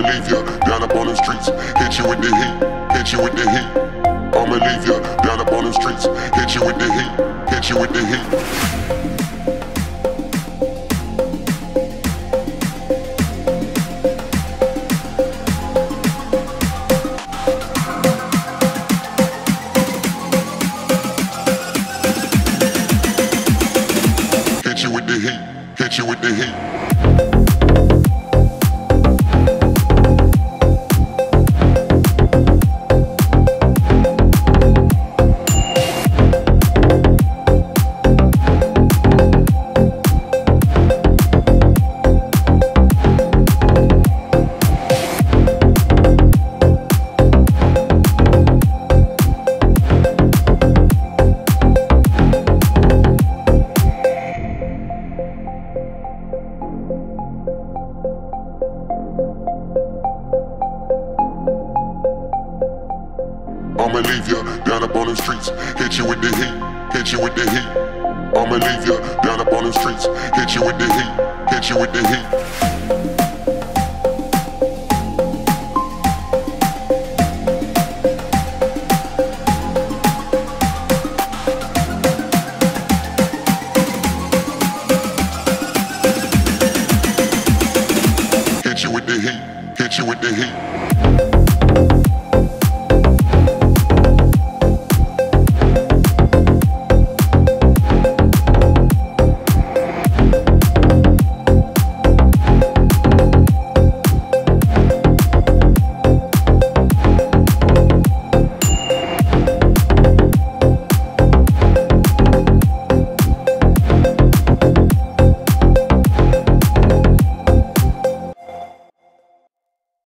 leave you down up on the streets, hit you with the heat, hit you with the heat. I'ma leave you down up on the streets, hit you with the heat, hit you with the heat. Hit you with the heat, hit you with the heat. I'ma leave you down up on the streets, hit you with the heat, hit you with the heat. I'ma leave you down up on the streets, hit you with the heat, hit you with the heat. Hit you with the heat, hit you with the heat.